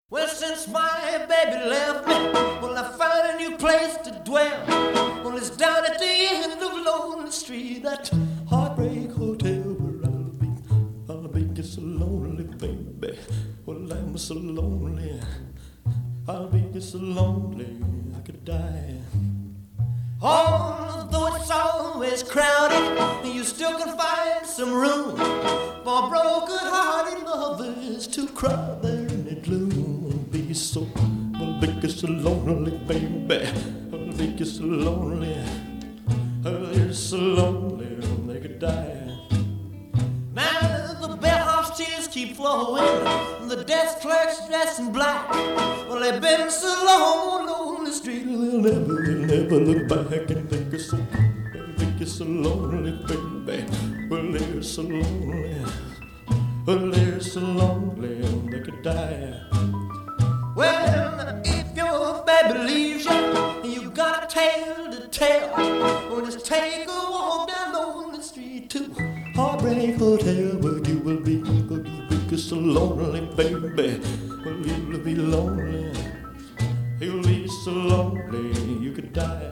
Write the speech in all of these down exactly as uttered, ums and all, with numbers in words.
Well, since my baby left me, well, I found a new place to dwell. Well, it's down at the end of Lonely Street, that Heartbreak Hotel where I'll be. I'll be just so lonely, baby. Well, I'm so lonely. I'll be just so lonely, I could die. Although it's always crowded, you still can find some room for broken-hearted lovers to cry there in the gloom. Be so, I'll be just so lonely, baby. I'll be just so lonely. I'll be so lonely, they could die. Now the bellhop's tears keep flowing, the desk clerk's dressed in black. Well, they've been so long on the street, they'll never, they'll never look back and think it's so, think it's so lonely, baby. Well, they're so lonely, well, they're so lonely, they could die. Well, if your baby leaves you, and you got a tale to tell, well, just take a walk down Lonely Street to Heartbreak Hotel, where you will be, where you will be so lonely, baby. Well, you'll be lonely, you'll be so lonely, you could die.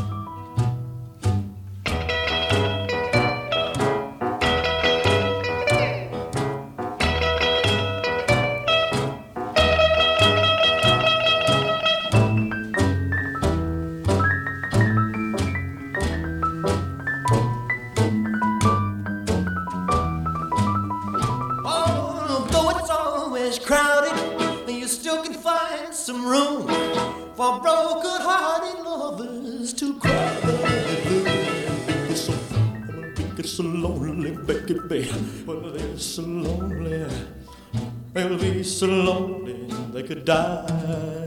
Crowded, and you still can find some room for broken-hearted lovers to cry. It's so, it's so lonely, baby. Well, they're so lonely. They'll be so lonely they could die.